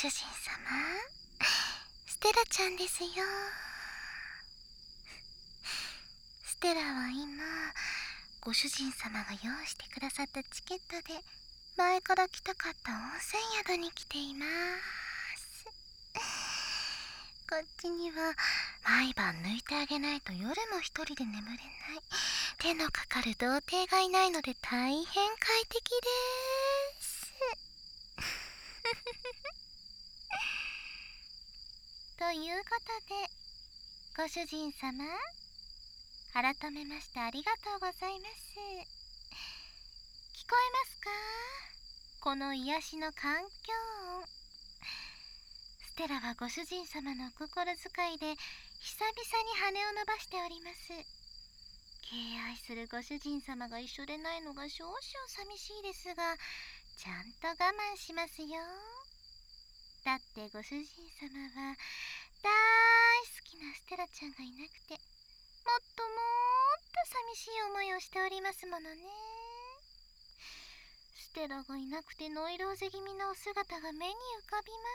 主人様、ステラちゃんですよ。ステラは今、ご主人様が用意してくださったチケットで前から来たかった温泉宿に来ています。こっちには毎晩抜いてあげないと夜も一人で眠れない手のかかる童貞がいないので大変快適です。ということで、ご主人様、改めましてありがとうございます。聞こえますか？この癒しの環境音。ステラはご主人様のお心遣いで久々に羽を伸ばしております。敬愛するご主人様が一緒でないのが少々寂しいですが、ちゃんと我慢しますよ。だってご主人様は大好きなステラちゃんがいなくて、もっともっと寂しい思いをしておりますものね。ステラがいなくてノイローゼ気味なお姿が目に浮かびます。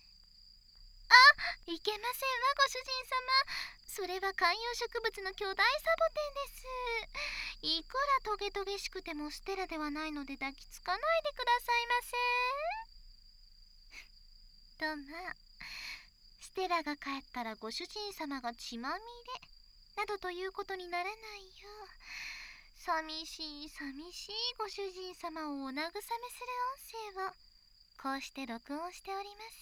いけませんわ、ご主人様。それは観葉植物の巨大サボテンです。いくらトゲトゲしくてもステラではないので抱きつかないでくださいませ。とまあ、ステラが帰ったらご主人様が血まみれなどということにならないよう、寂しい寂しいご主人様をお慰めする音声をこうして録音しております。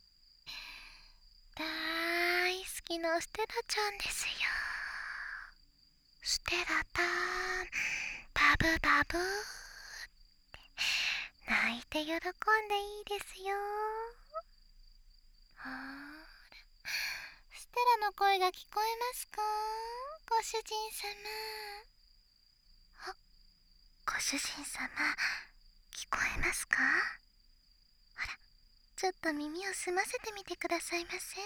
大好きなステラちゃんですよ。ステラたん、バブバブって泣いて喜んでいいですよ。ほーら、ステラの声が聞こえますか？ご主人様。あ、ご主人様、聞こえますか？ほら、ちょっと耳を澄ませてみてくださいませ。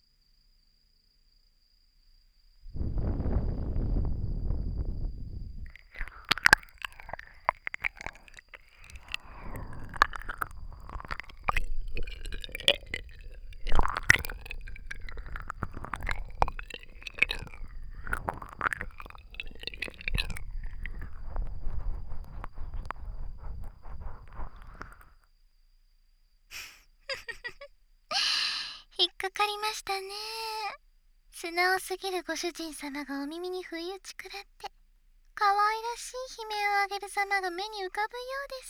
引っかかりましたね。素直すぎるご主人様がお耳に不意打ち食らって、可愛らしい悲鳴を上げる様が目に浮かぶようです。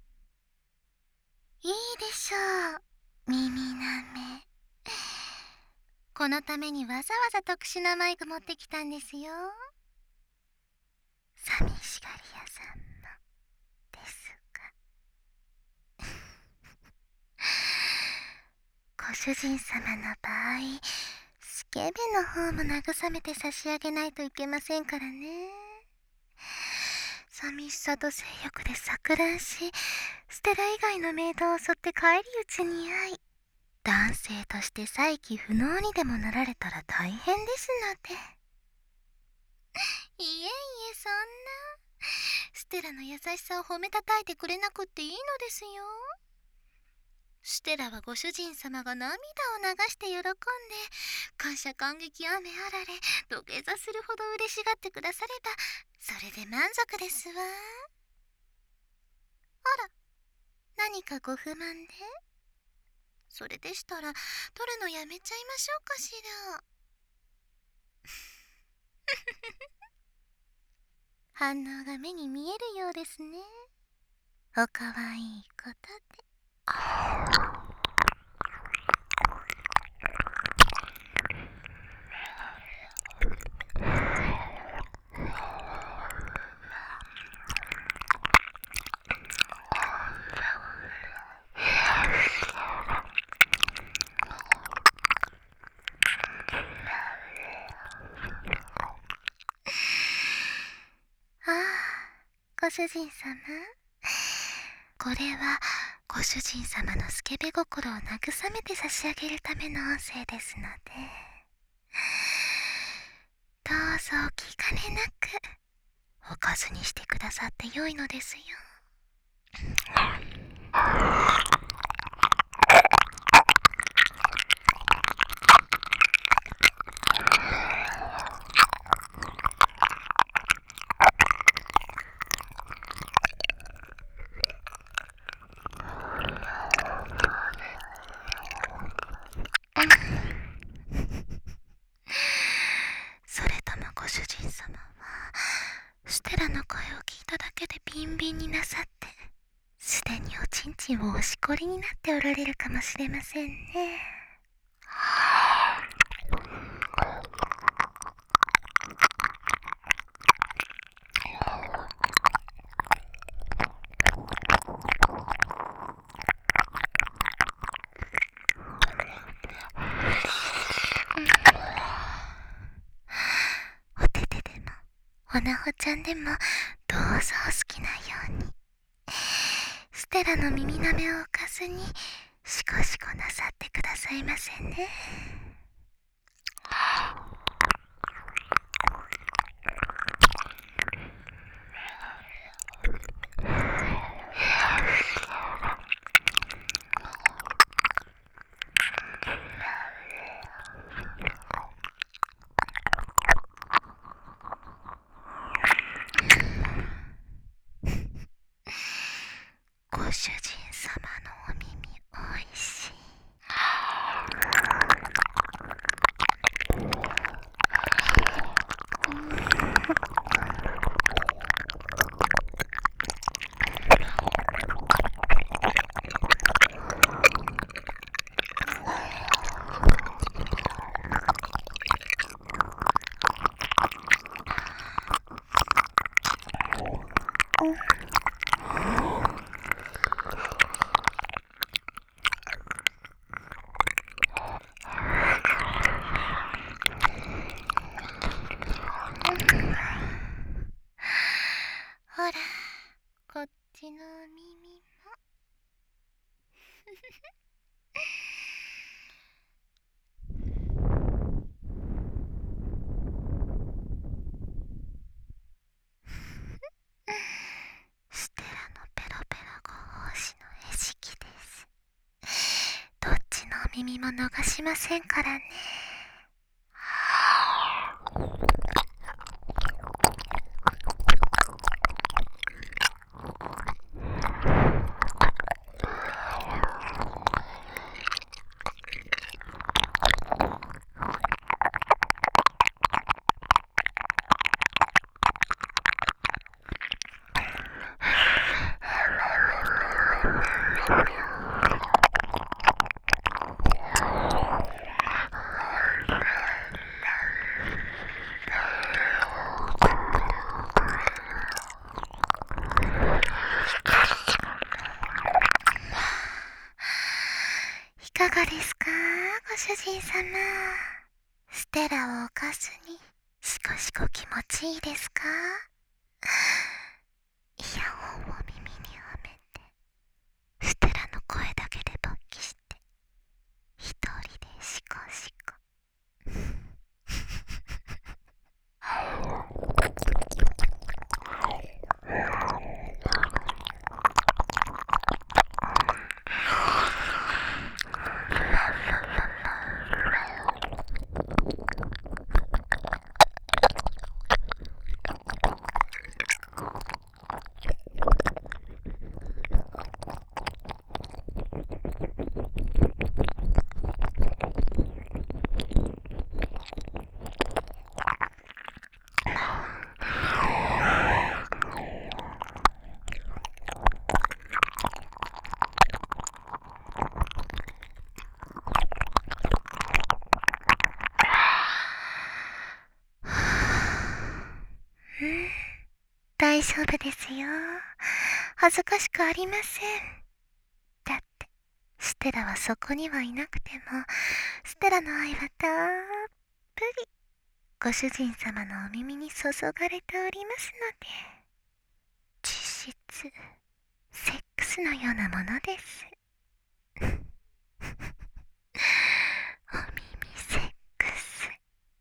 いいでしょう、耳なめ。このためにわざわざ特殊なマイク持ってきたんですよ。寂しがり屋さんのですがご主人様の場合、スケベの方も慰めて差し上げないといけませんからね。寂しさと性欲で錯乱し、ステラ以外のメイドを襲って返り討ちに遭い、男性として再起不能にでもなられたら大変ですので。いえいえ、そんな。ステラの優しさを褒めたたえてくれなくっていいのですよ。ステラはご主人様が涙を流して喜んで、感謝感激雨あられ、土下座するほど嬉しがってくだされば、それで満足ですわ。あら、何かご不満で？それでしたら、撮るのやめちゃいましょうかしら。反応が目に見えるようですね。おかわいいことで。ご主人様、これはご主人様のスケベ心を慰めて差し上げるための音声ですので、どうぞお気兼ねなくおかずにしてくださってよいのですよ。 ビンビンになさって、すでにおちんちんをおしこりになっておられるかもしれませんね。おててでもおなほちゃんでもどうぞお好きなように。ステラの耳なめを置かずにシコシコなさってくださいませね。ご主人様のお耳おいしい。ほら、こっちのお耳も。ステラのペロペロご奉仕の餌食です。どっちのお耳も逃しませんからね。いかがですか、ご主人様。ステラを置かずにシコシコ気持ちいいですか？イヤホンを耳にはめて、ステラの声だけで勃起して、一人でシコシコ。大丈夫ですよ。恥ずかしくありません。だってステラはそこにはいなくても、ステラの愛はたっぷりご主人様のお耳に注がれておりますので、実質セックスのようなものです。お耳セックス。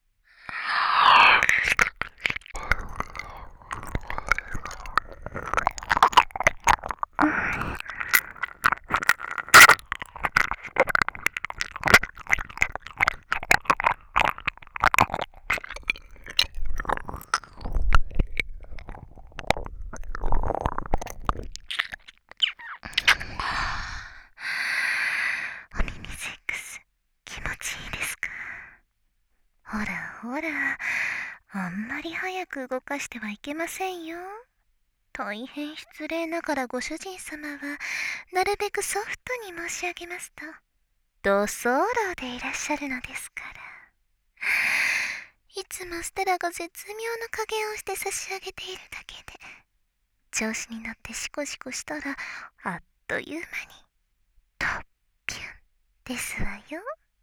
お耳セックス気持ちいいですか？ほらほら、あんまり早く動かしてはいけませんよ。 大変失礼ながらご主人様は、なるべくソフトに申し上げますと、同窓老でいらっしゃるのですから。いつもステラが絶妙な加減をして差し上げているだけで、調子に乗ってシコシコしたら、あっという間に、トッピュンですわよ。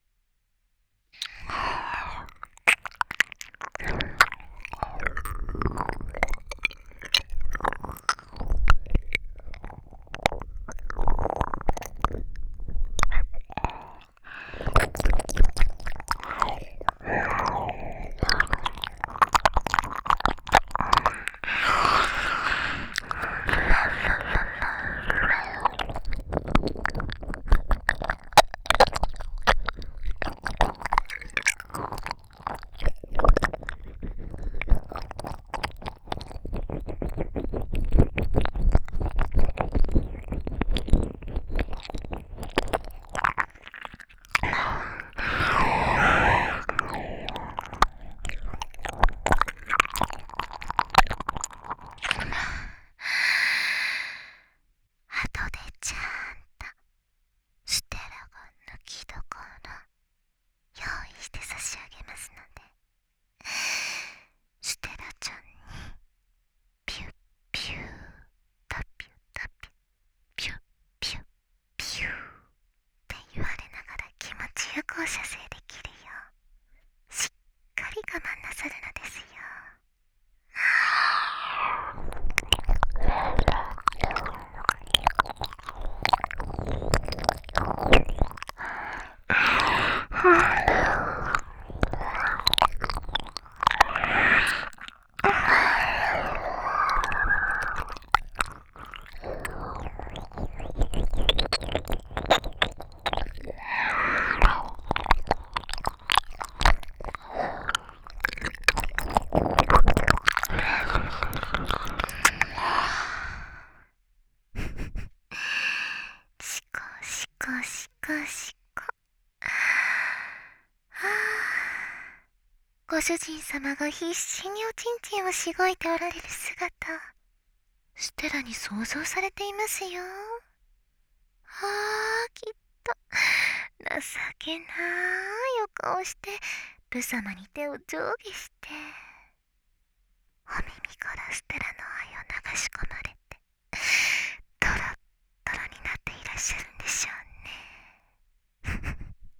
後でちゃんとステラが抜きどころ用意して差し上げますので、ステラちゃんにピュッピュータピュタピュピュッピュッピューって言われながら気持ちよくお射精できるようしっかり我慢なさるのですよ。シコシコシコシコ。ご主人様が必死におちんちんをしごいておられる姿、ステラに想像されていますよ。きっと情けないお顔して、ブ様に手を上下して、お耳からステラの愛を流し込まれて、トロットロになっていらっしゃるんでしょうね。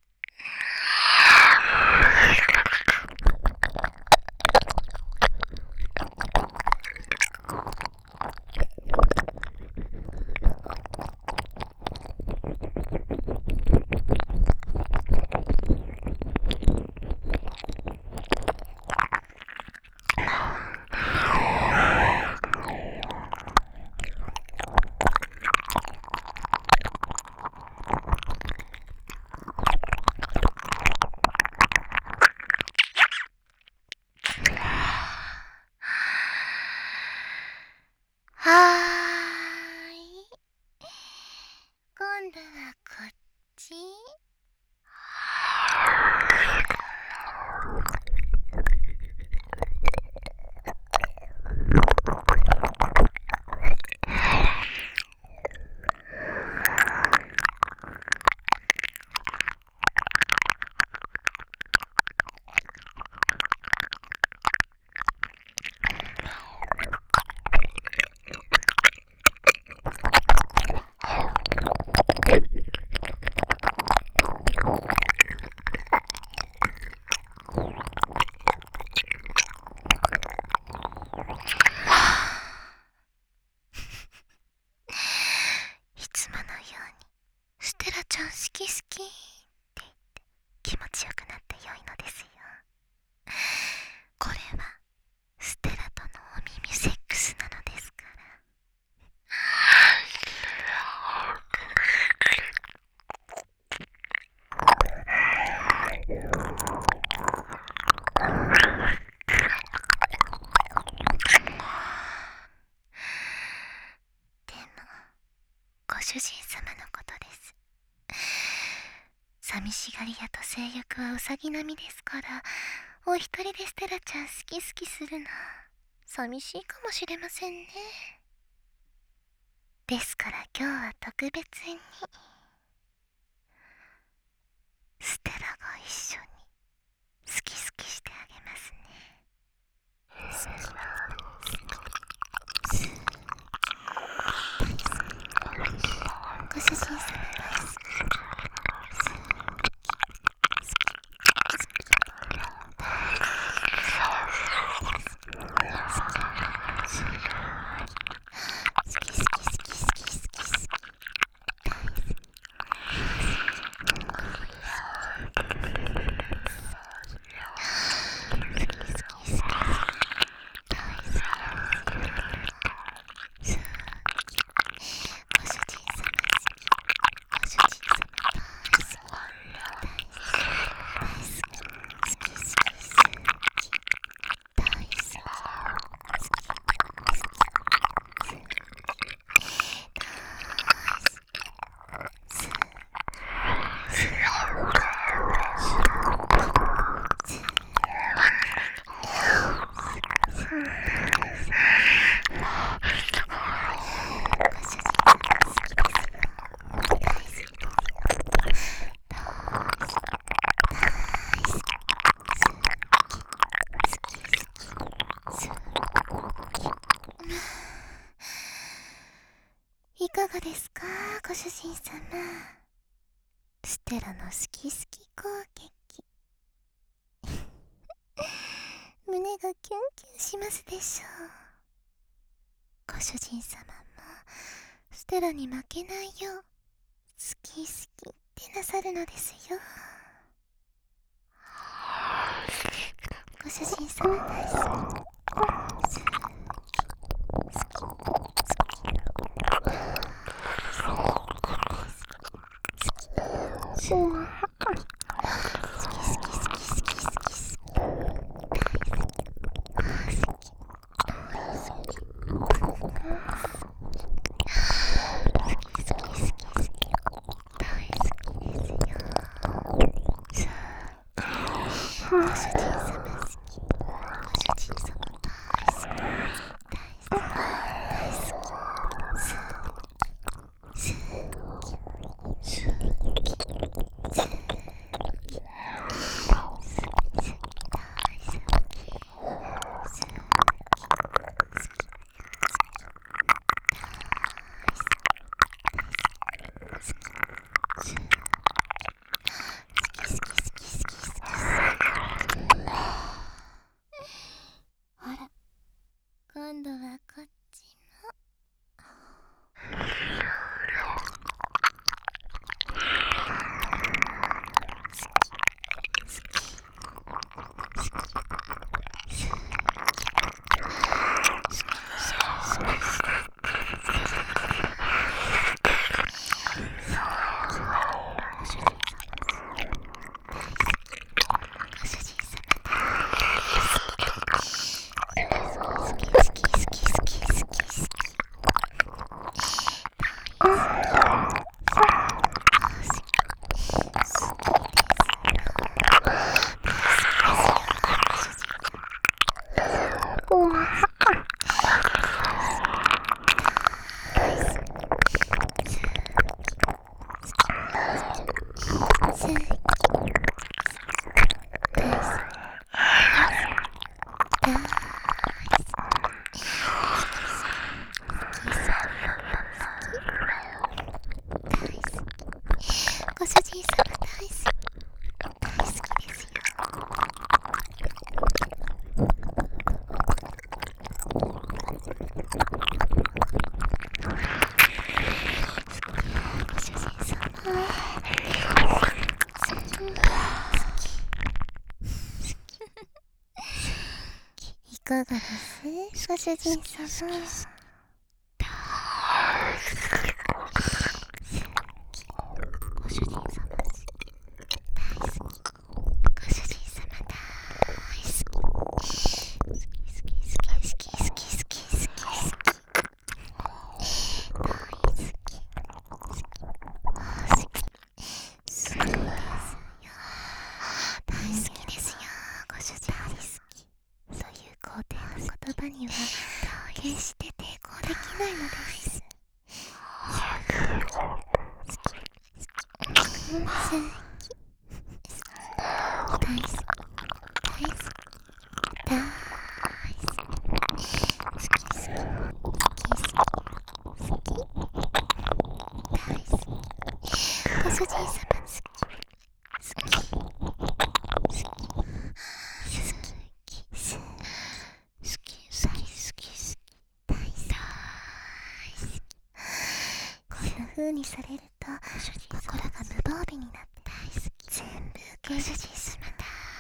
はーい。今度はこっち。いつものように、ステラちゃん好き好きって言って気持ちよくなって良いのですよ。これはステラとのお耳セックスなのですから。でも、ご主人様のことです。寂しがり屋と性欲はウサギ並みですから、お一人でステラちゃん好き好きするの寂しいかもしれませんね。 ですから今日は特別にステラが一緒に好き好きしてあげますね。ご主人様大好き。いかがですか、ご主人様。ステラの好き好き攻撃胸がキュンキュンしますでしょう。ご主人様もステラに負けないよう好き好きってなさるのですよ。ご主人様大好き。今度はこっちも。ご主人様大好き。大好きですよ。ご主人様いかがですご主人様。ご主人様大好き。ご主人様大好き。好き好き好き好き好き好き好き大好き。すごいですよ。大好きですよ。ご主人大好き。そういう肯定の言葉には決して抵抗できないのです。 風にされると心が無防備になって全部受け入れてしまう。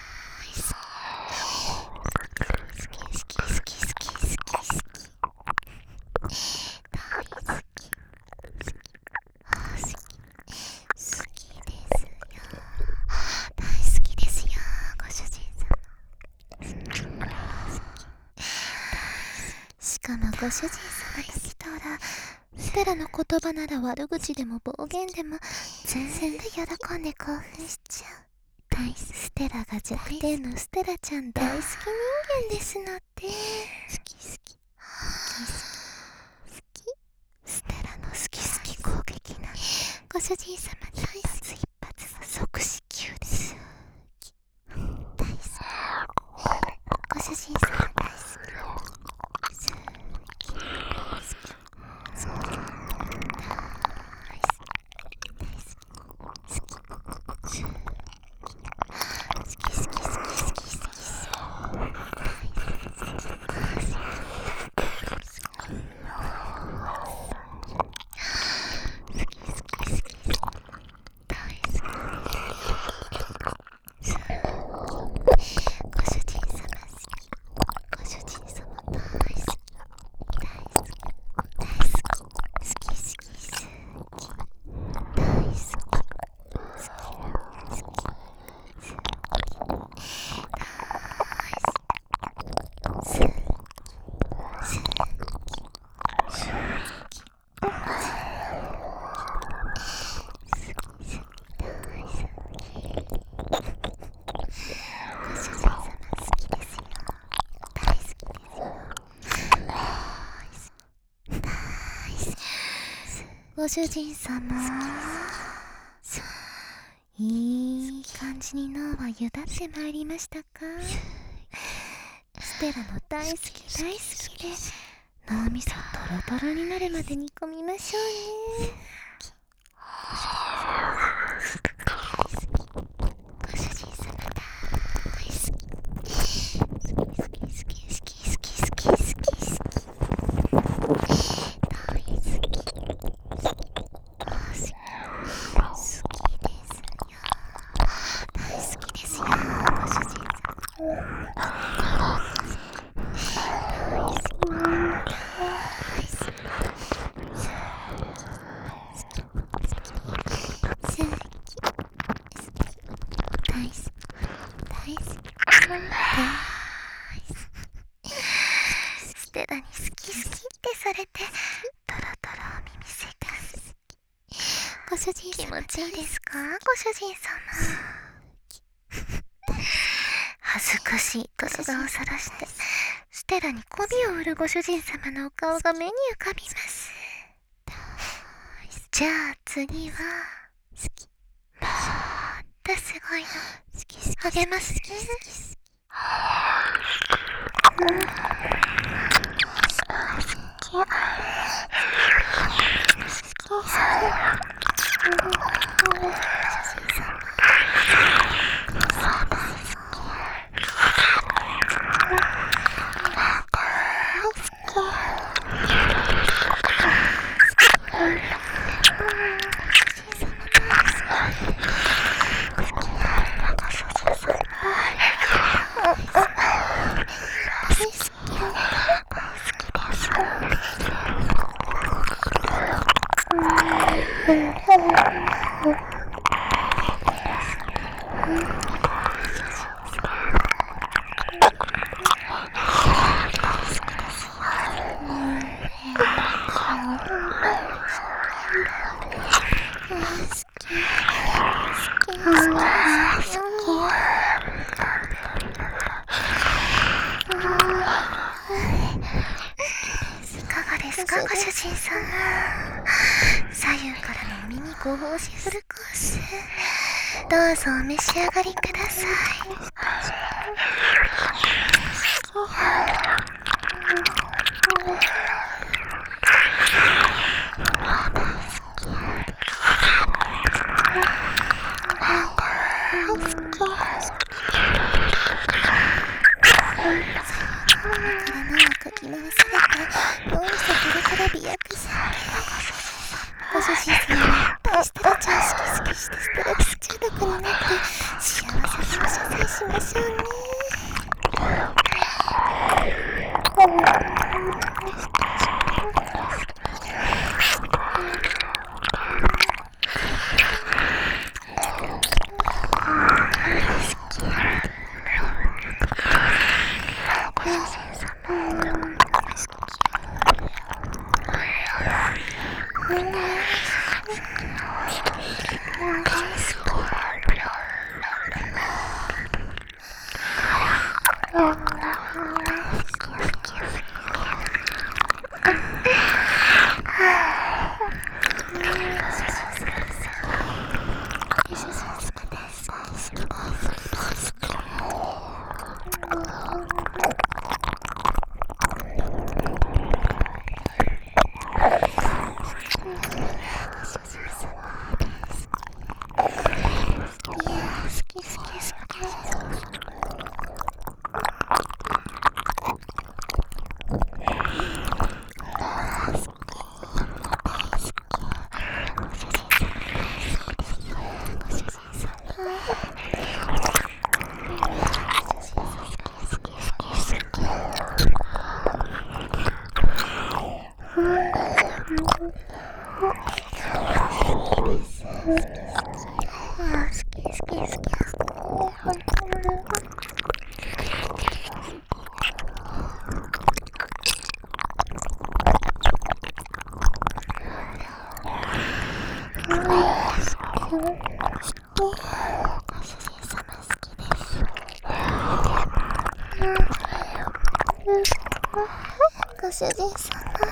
しかもご主人様ときたらステラの言葉なら悪口でも暴言でも全部喜んで興奮しちゃう。ステラが弱点のステラちゃん大好き人間ですのって。好きステラの好き攻撃なご主人様に一発一発は即死球です。大好きご主人様大好き。ご主人様、いい感じに脳はゆだってまいりましたか？ステラの大好きで脳みそトロトロになるまで煮込みましょうね。ご主人様大好き。ステラに好きってされてトロトロお耳生活。ご主人様気持ちいいですか？ご主人様恥ずかしいと素顔をさらしてステラに媚びを売るご主人様のお顔が目に浮かびます。じゃあ次はもっとすごいのあげますね。ご主人様、左右からのミニご奉仕フルコース、どうぞお召し上がりください。かき回されて脳みそトロトロビヤクス。ご主人様ご主人様。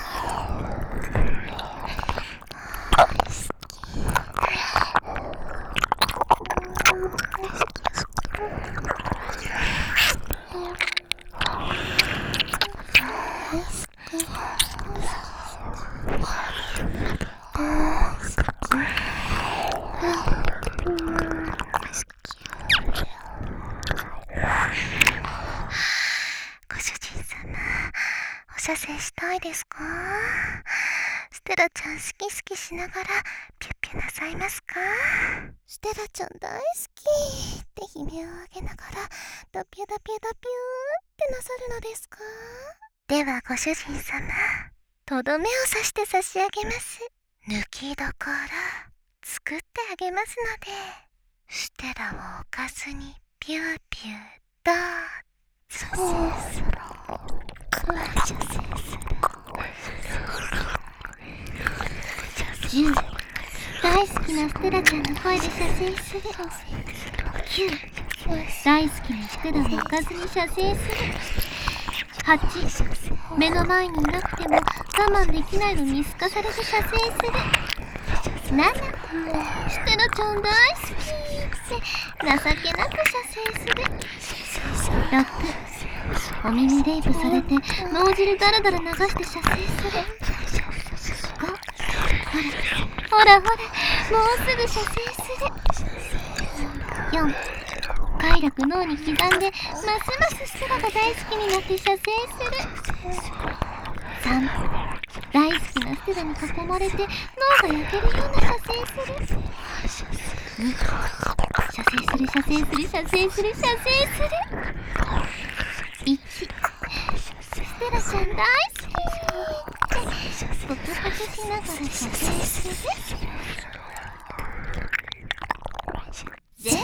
射精したいですか？ステラちゃん好き好きしながらピュッピュなさいますか？ステラちゃん大好きって悲鳴を上げながらドピュドピュドピューってなさるのですか？ではご主人様、とどめを刺して差し上げます。抜きどころ作ってあげますので、ステラを置かずにピューピューと射精する。射精する。10、大好きなステラちゃんの声で射精する。9、大好きなステラを置かずに射精する。8、目の前にいなくても我慢できないのにすかされて射精する。7、ステラちゃん大好きって情けなく射精する。6、お耳レイプされて脳汁ダラダラ流して射精する。5、ほらもうすぐ射精する。4、快楽脳に刻んでますますステラが大好きになって射精する。3、大好きなステラに囲まれて脳が焼けるような射精する。2、射精する。1、ステラちゃん大好きって告白しながら射精する。0。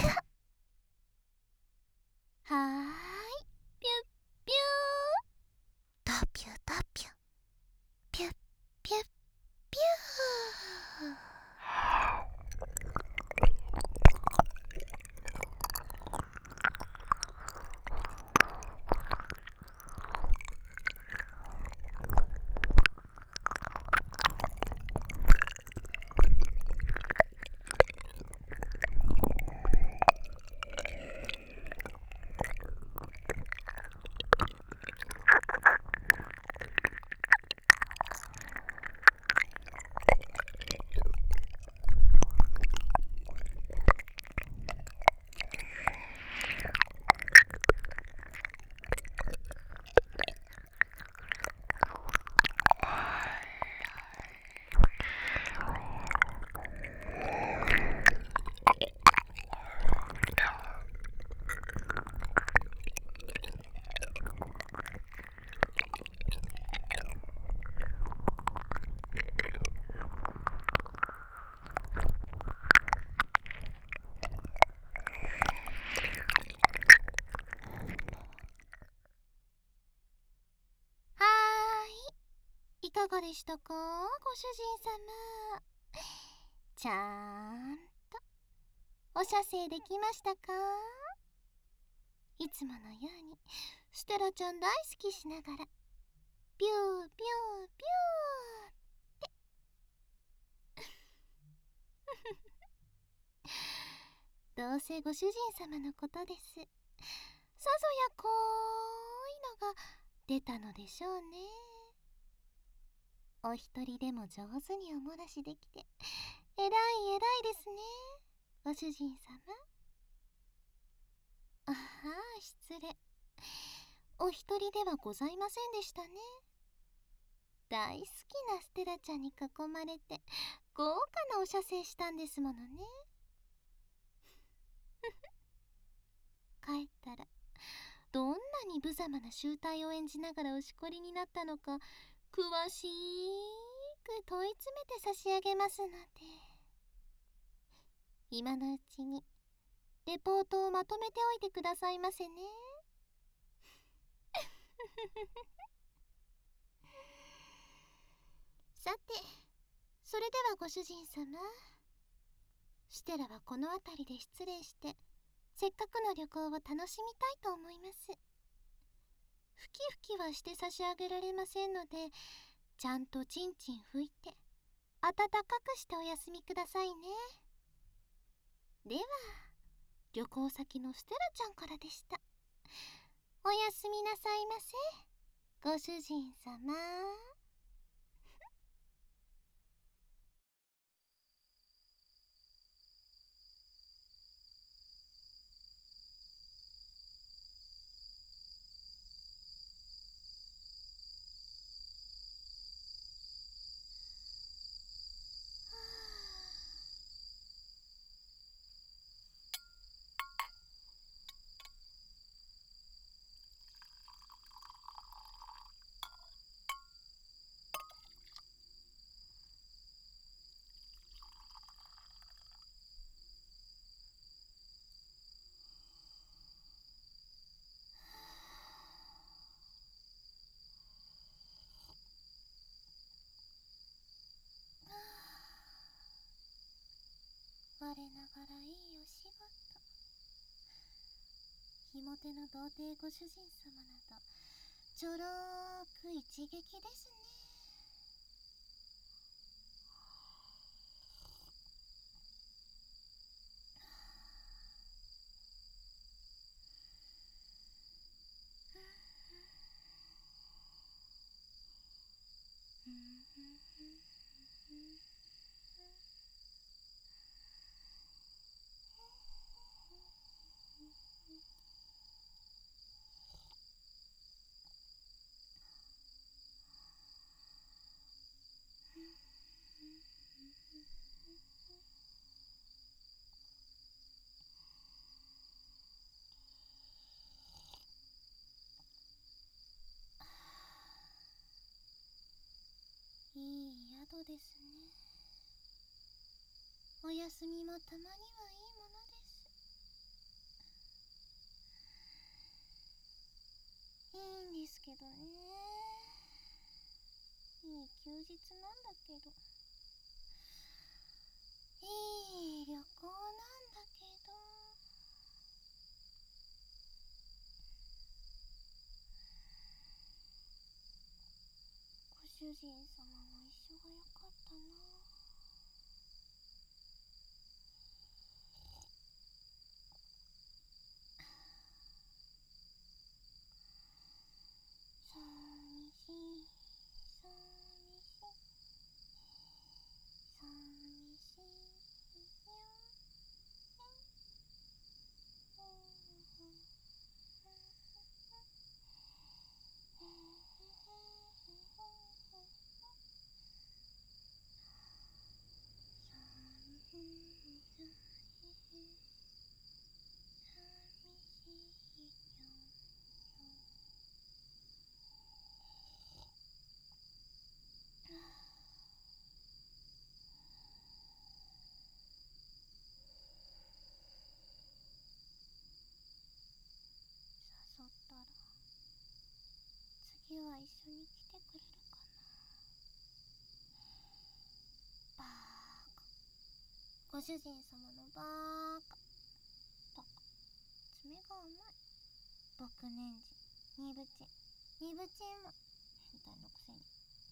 はーい、ピュッピュー、ドピュドピュ、ピュッピュッピュー。 かがでしたか、ご主人様。ちゃんとお射精できましたか？いつものようにステラちゃん大好きしながらビュービュービューどうせご主人様のことです。さぞやこういのが出たのでしょうね。お一人でも上手にお漏らしできてえらいえらいですね、ご主人様。あはー、失礼。お一人ではございませんでしたね。大好きなステラちゃんに囲まれて豪華なお射精したんですものね。帰ったらどんなに無様な醜態を演じながらおしこりになったのか詳しく問い詰めて差し上げますので、今のうちにレポートをまとめておいてくださいませね。さて、それではご主人様、ステラはこの辺りで失礼して、せっかくの旅行を楽しみたいと思います。ふきふきはして差し上げられませんので、ちゃんとちんちん拭いて暖かくしてお休みくださいね。では、旅行先のステラちゃんからでした。おやすみなさいませ、ご主人様。我ながらいいお仕事。ひも手の童貞ご主人様などちょろーく一撃ですね。いい宿ですね。お休みもたまにはいいものです。いいんですけどね。いい休日なんだけど、いい旅行なんだけど、ご主人様も一緒がよかったな。寂しい、寂しい、寂しいよ。 ご主人様のバカ爪が甘い。僕年次二部チンも変態のくせに。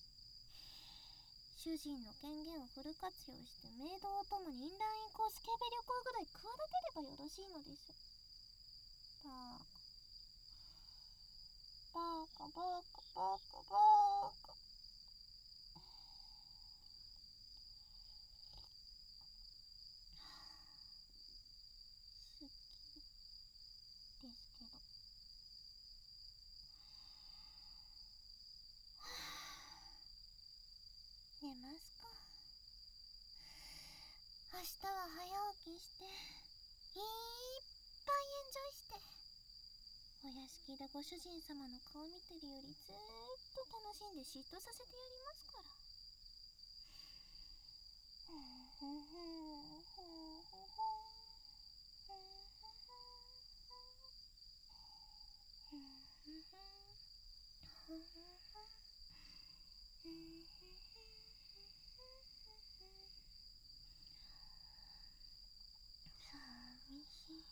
主人の権限をフル活用してメイドをともにインラインコース警備旅行ぐらい企てればよろしいのです。バカバカ。好きですけど。寝ますか。明日は早起きしていっぱいエンジョイして、お屋敷でご主人様の顔見てるよりずーっと楽しんで嫉妬させてやりますから。寂しい。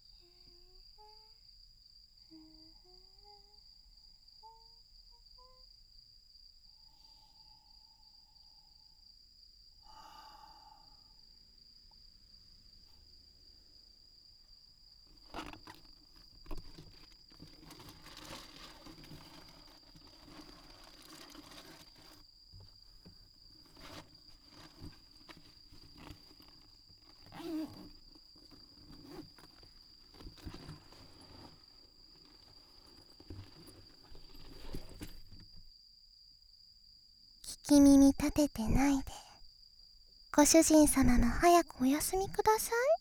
聞き耳立ててないで、ご主人様も早くお休みください。